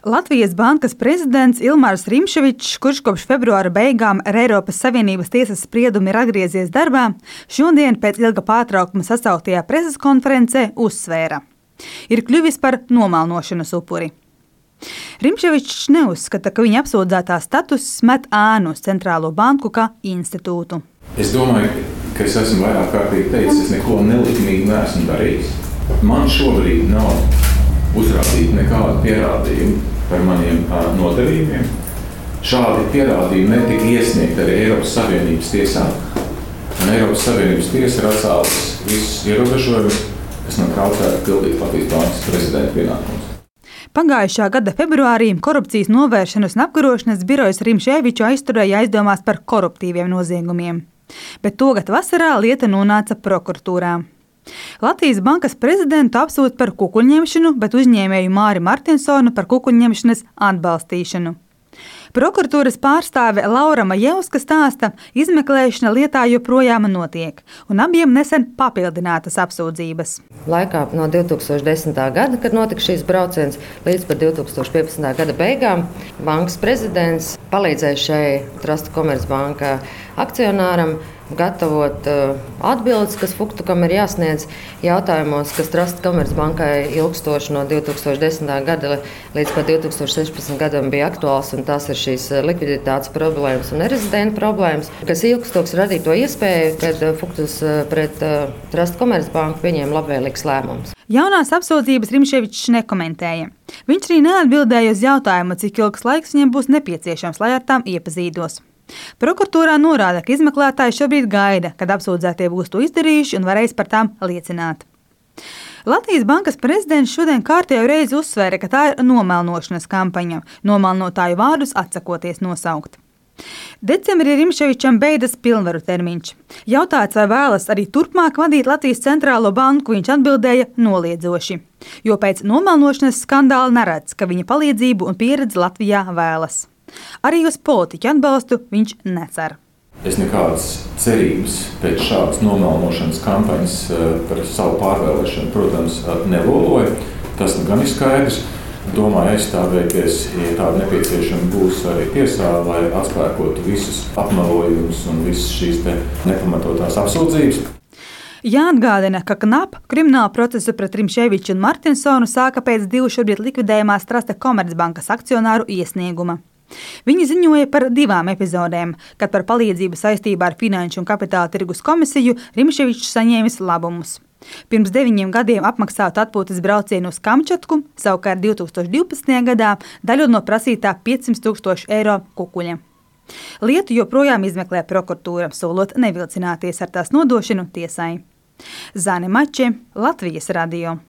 Latvijas bankas prezidents Ilmārs Rimševičs, kurš kopš februāra beigām ar Eiropas Savienības tiesas spriedumu ir atgriezies darbā, šodien pēc ilga pārtraukuma sasauktajā preses konferencē uzsvēra: ir kļuvis par nomalnošanas upuri. Rimševičs neuzskata, ka viņa apsūdzētā status met ēnu uz centrālo banku kā institūtu. Es domāju, ka es esmu vairāk kārtīgi teicis, es neko nelikumīgi neesmu darījis. Man šobrīd nav uzrādīti nekādi pierādījumi par maniem nodarījumiem. Šādi pierādījumi netika iesniegti arī Eiropas Savienības tiesā. Un Eiropas Savienības tiesa ir atcēlusi visus ierobežojumus, kas man traucētu pildīt Latvijas bankas prezidenta pienākumus. Pagājušā gada februārī Korupcijas novēršanas un apkarošanas birojas Rimševiču aizturēja aizdomās par koruptīviem noziegumiem. Bet togad vasarā lieta nonāca prokuratūrā. Latvijas bankas prezidentu apsūdz par kukuļņemšanu, bet uzņēmēju Māri Martinsonu par kukuļņemšanas atbalstīšanu. Prokuratūras pārstāve Laura Majevska stāsta, izmeklēšana lietā joprojām notiek, un abiem nesen papildinātas apsūdzības. Laikā no 2010. gada, kad notika šīs brauciens, līdz pat 2015. gada beigām, bankas prezidents palīdzēja šai Trust Komercbanka akcionāram gatavot atbildes, kas Fuktukam ir jāsniedz jautājumos, kas Trust Komercbankai ilgstoši no 2010. gada līdz pat 2016. gadam bija aktuāls, un tās ir šīs likviditātes problēmas un nerezidentu problēmas, kas ilgstoks radīja to iespēju, kad Fuktus pret Trust Komercbanku pieņēma labvēlīgs lēmums. Jaunās apsūdzības Rimševičs nekomentēja. Viņš arī neatbildēja uz jautājumu, cik ilgs laiks viņam būs nepieciešams, lai ar tām iepazītos. Prokuratūrā norāda, ka izmeklētāji šobrīd gaida, kad apsūdzētie būs to izdarījuši un varēs par tām liecināt. Latvijas bankas prezidents šodien kārtējo reizi uzsvēra, ka tā ir nomelnošanas kampaņa, nomelnotāju vārdus atsakoties nosaukt. Decembrī Rimševičam beidzas pilnvaru termiņš. Jautāts, vai vēlas arī turpmāk vadīt Latvijas centrālo banku, viņš atbildēja noliedzoši, jo pēc nomelnošanas skandāla neredz, ka viņa palīdzību un pieredzi Latvijā vēlas. Arī uz politiķu atbalstu viņš necer. Es nekādas cerības pēc šādas nomelnošanas kampaņas par savu pārvēlēšanu, protams, neloloju. Tas gan ir skaidrs. Domāju aizstāvēties, ja tāda nepieciešama būs arī tiesā, lai atspēkotu visus apmelojumus un visas šīs nepamatotās apsūdzības. Jāatgādina, ka KNAP kriminālu procesu pret Rimševiču un Martinsonu sāka pēc divu šobrīd likvidējumās Trust Komercbankas akcionāru iesnieguma. Viņi ziņoja par divām epizodēm, kad par palīdzību saistībā ar Finanšu un Kapitāla tirgus komisiju Rimševičs saņēmis labumus. Pirms 9 gadiem apmaksātu atpūtas braucienu uz Kamčatku, savukārt 2012. gadā daļu no prasītā 500 000 eiro kukuļa. Lietu joprojām izmeklē prokuratūra, solot nevilcināties ar tās nodošanu tiesai. Zane Mače, Latvijas radio.